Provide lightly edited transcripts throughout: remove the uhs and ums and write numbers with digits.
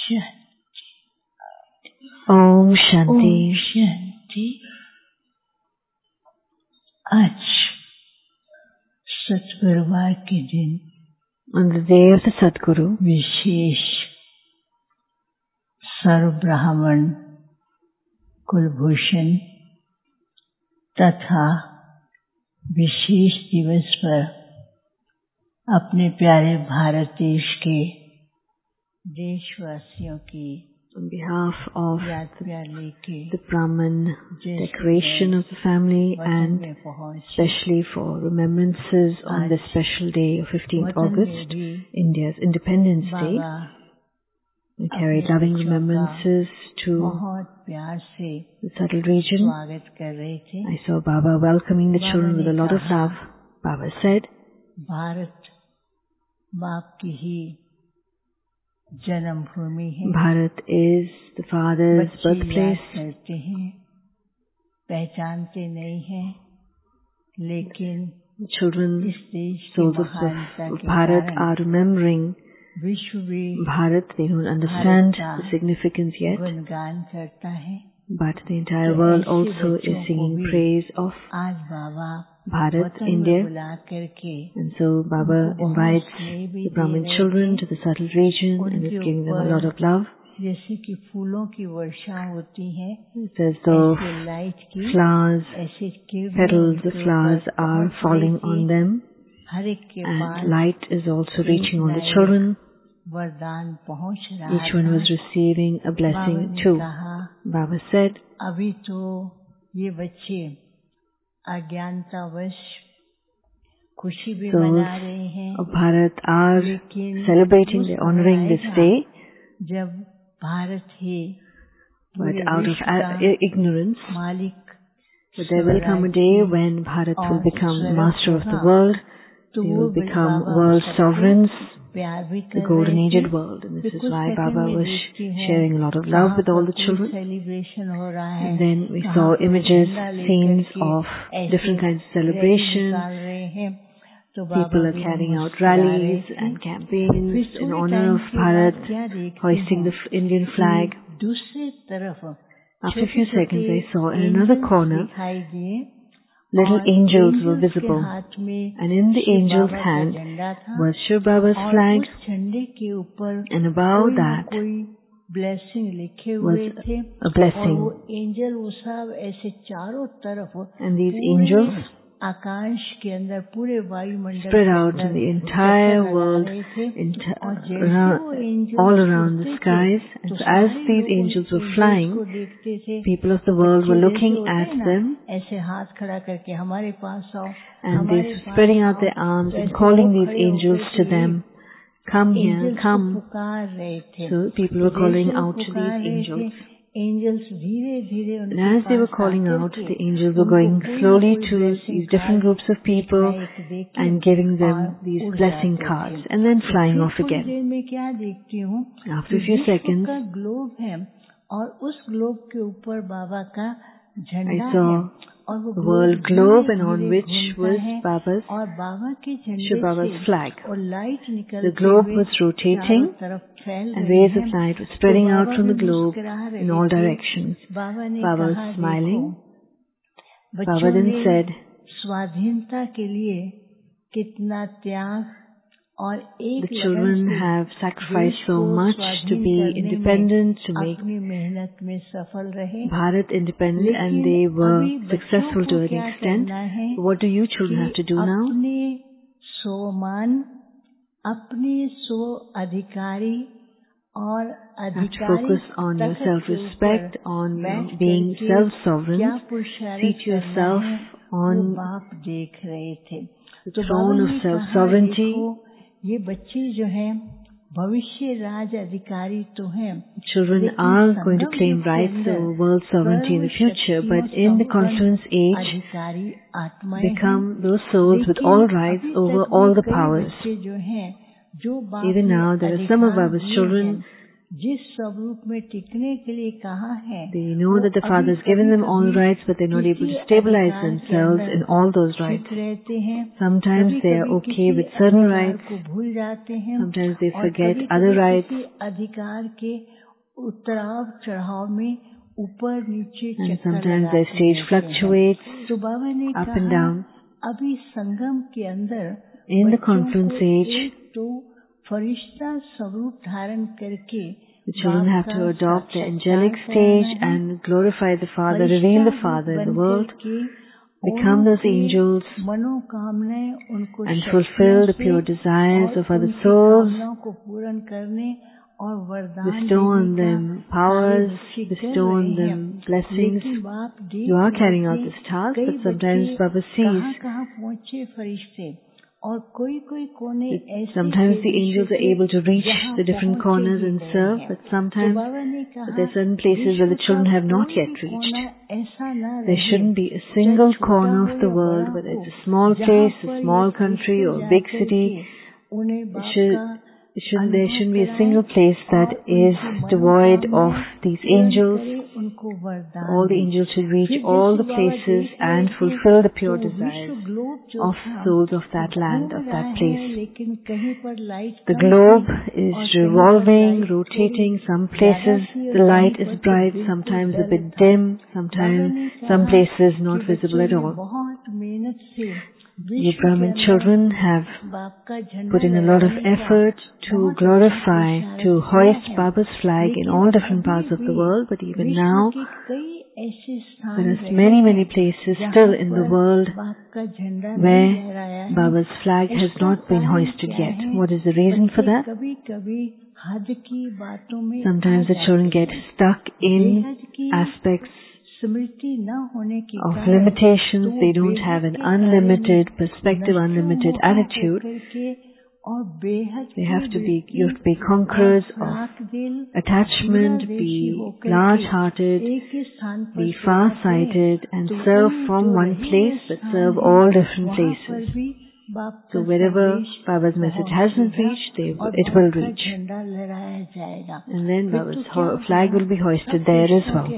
Om Shanti. Om Shanti. आज सतगुरुवार के दिन On the day of the Sadguru, विशेष सर्व ब्राह्मण कुलभूषण तथा विशेष दिवस पर अपने प्यारे भारत देश के देशवासियों की on behalf of यात्रा लेके the Brahman decoration of the family and especially for remembrances on this special day of 15th August, India's Independence Day, we carry loving remembrances to बहुत प्यार से the subtle region. स्वागत कर रहे थे। I saw Baba welcoming the children with a lot of love. Baba said, Bharat बाप की ही जन्मभूमि है। Bharat is the father's बच्चे birthplace. याद करते हैं, पहचानते नहीं हैं, लेकिन Children, इस देश की souls of महानता के Bharat कारण are remembering विश्व भी Bharat. They don't understand Bharat का the significance yet, गुणगान करता है। but the entire world also is singing praise of आज बाबा Bharat, वतन में India. बुला करके And so Baba invites the Brahmin children to the subtle region and is giving them a lot of love. जैसे कि फूलों की वर्षा होती है, It's as though ऐसे लाइट की flowers, ऐसे किरणें petals of उनके flowers ऊपर are पहुंच falling रही on थी। them, हर एक के and pass light is also reaching on the children. वरदान पहुंच रहा Each one was था। receiving a बाबा blessing ने too. कहा, Baba said, अभी तो ये बच्चे अज्ञानतावश खुशी भी Souls मना रहे हैं, of Bharat are लेकिन celebrating, उस they're honoring this समय day, आएगा जब भारत ही but पूरे out of विश्व का ignorance. मालिक But there will come a day when Bharat will become master of the world. They will become world sovereigns, प्यार भी the कर golden रहे थे। aged world. And this is कुछ why सेकंड Baba में was देखती हूँ sharing a lot of love with all the children. Celebration हो रहा है, And then we कहाँ saw पर images, झंडा लेकर scenes के of ऐसे different kinds of rally celebration. निकाल रहे हैं। तो बाबा People are भी carrying out मुस्कुरा रहे rallies थे। and campaigns फिर in थोड़े honor टाइम of के बाद Bharat, क्या देखती hoisting हूँ the Indian flag. कि दूसरी तरफ After a few छोटे-छोटे seconds, I saw in another angels corner, दिखाई दिए little और angels were angels के visible. हाथ में And in the Shiv angel's बाबा का hand झंडा था was Shiv Baba's और flag, उस झंडे के ऊपर and above कोई ना that कोई ब्लेसिंग लिखे was हुए थे a और blessing. वो एंजल वो सब ऐसे चारों तरफ And these पूरे angels आकाश के अंदर पूरे वायुमंडल spread के out अंदर in the entire चक्कर लगा world, रहे थे और जैसे around, वो एंजल all around the उड़ते थे skies. And तो so as सारे these लोग angels were उन flying, angels को देखते थे। people of the world were बच्चे looking जैसे होते at हैं ना, them, ऐसे हाथ खड़ा करके हमारे पास आओ, and हमारे they were पास spreading out आओ। their arms and वैसे calling वो these खड़े angels होकर to के them, come here, एंजल्स को come. पुकार रहे थे। So people were calling जैसे वो out to पुकार these रहे angels. थे, एंजल्स धीरे धीरे And उनके as they were pass calling आकर out, के the angels were उनको going कोई ना slowly कोई to blessing these different card groups of एक people ना एक देके and giving them और these उड़ blessing जाते cards थे। and then तो flying फिर off थोड़ी again. देर में क्या देखती हूँ After a कि few विश्व seconds, का ग्लोब है और उस ग्लोब के ऊपर बाबा का I झंडा saw है और वो the world globe and on धीरे which घूमता was है Baba's, और बाबा के झंडे Shiv Baba's से flag. और लाइट निकल The globe was चारों rotating तरफ फैल and रही rays है। of light were spreading तो out बाबा from भी the globe मुस्कुरा रहे in all थे। directions. बाबा ने Baba कहा was smiling. देखो Baba बच्चों then ने said, स्वाधीनता के लिए कितना त्याग और एक the लगन children से have sacrificed देश so को much to स्वाधीन be करने में independent, to make अपनी मेहनत में सफल रहे। Bharat independent, and लेकिन they were अभी बच्चों successful को to an क्या extent. करना है What do you children कि have to do now? अपने स्वमान अपने स्व अधिकारी और You have to अधिकारी focus on your तखत के self-respect, ऊपर on बैठ being करके self-sovereign. क्या पुरुषार्थ Seat करना yourself है वो on बाप देख रहे थे। the तो throne बाबा of ने कहा self-sovereignty. देखो ये बच्चे जो हैं भविष्य राज अधिकारी तो हैं, Children लेकिन are going to Sangam claim युग के rights अंदर over world sovereignty in the future, but in the confluence age, अधिकारी आत्माएं हैं। become those souls with लेकिन all rights अभी over तक all भी the कई powers. बच्चे जो हैं जो बाप Even ने now, there are some of अधिकार Baba's दिए children हैं, जिस स्वरूप में टिकने के लिए कहा है, they know that the Father has given them all rights, but they're not able to stabilize themselves in all those rights. Sometimes they are okay with certain rights, sometimes they forget other rights, अधिकार के उतराव चढ़ाव में ऊपर नीचे and sometimes their stage fluctuates तो बाबा ने up and down. अभी संगम के अंदर In the confluence age, तो फरिश्ता स्वरूप धारण करके the children have to adopt the angelic stage and glorify the Father, reveal the Father in the world, become those angels, and fulfill the pure desires of other souls, bestow on them powers, bestow on them blessings. You are carrying out this task, but sometimes Baba sees sometimes the angels are able to reach the different corners and serve, but sometimes there are certain places where the children have not yet reached. There shouldn't be a single corner of the world, whether it's a small place, a small country, or a big city. There shouldn't be a single place that is devoid of these angels. All the angels should reach all the places and fulfill the pure desires of souls of that land, of that place. The globe is revolving, rotating. Some places the light is bright, sometimes a bit dim, sometimes some places not visible at all. You Brahmin children have put in a lot of effort to glorify, to hoist Baba's flag in all different parts of the world, but even now there are many, many places still in the world where Baba's flag has not been hoisted yet. What is the reason for that? Sometimes the children get stuck in aspects of limitations. They don't have an unlimited perspective, unlimited attitude. You have to be conquerors of attachment, be large-hearted, be far-sighted, and serve from one place, but serve all different places. So wherever Baba's message hasn't reached, it will reach. And then Baba's flag will be hoisted there as well.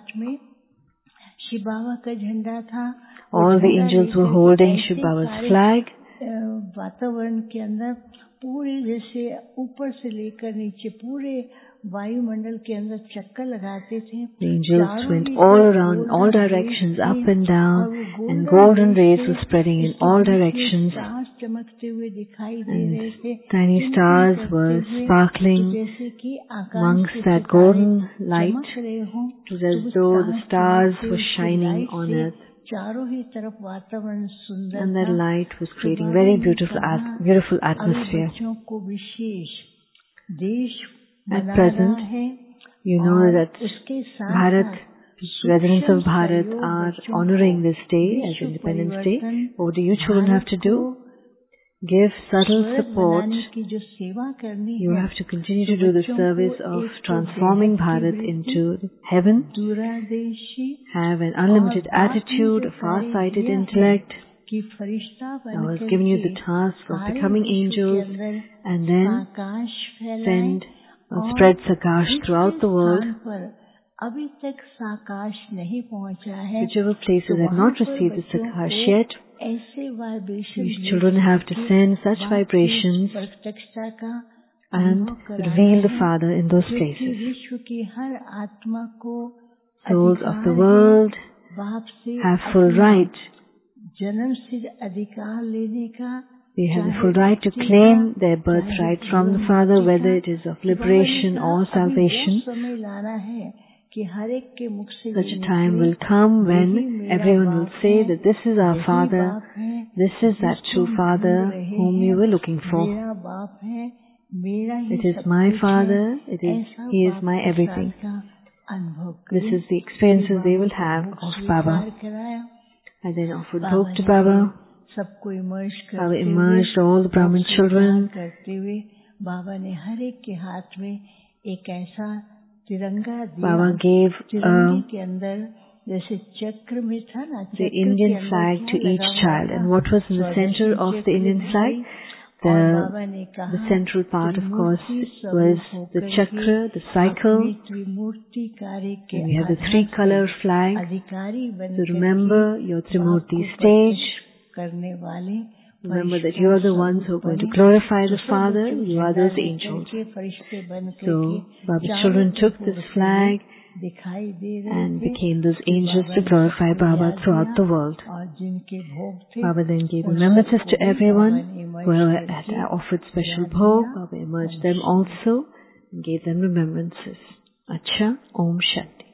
All the angels were holding Shiv Baba's flag. वातावरण के अंदर पूरे जैसे ऊपर से लेकर नीचे पूरे वायुमंडल के अंदर चक्कर लगाते थे. The angels went all around, all directions, up and down, and golden rays were spreading in all directions. And tiny stars were sparkling amongst that golden light. It was as though the stars were shining on earth. And that light was creating very beautiful atmosphere. At present, you know that residents of Bharat are honoring this day as Independence Day. What do you children have to do? Give subtle support. You have to continue to do the service of transforming Bharat into heaven. Have an unlimited attitude, a far-sighted intellect. I was giving you the task of becoming angels and then spread Sakash throughout the world. Whichever places have not received the Sakash yet, these children have to send such vibrations and reveal the Father in those places. Souls of the world have full right. They have the full right to claim their birthright from the Father, whether it is of liberation or salvation. Such a time will come when everyone will say that this is our Father, this is that true Father whom you were looking for. It is my Father, He is my everything. This is the experiences they will have of Baba. I then offered hope to Baba. Baba immersed all the Brahmin children. Baba gave the Indian flag to each child. And what was in the center of the Indian flag? The central part, of course, was the chakra, the cycle. And we have the three-color flag. So remember your Trimurti stage. Remember that you are the ones who are going to glorify the Father. You are those angels. So Baba's children took this flag and became those angels to glorify Baba throughout the world. Baba then gave remembrances to everyone who had offered special bhog. Baba emerged them also and gave them remembrances. Acha, Om Shanti.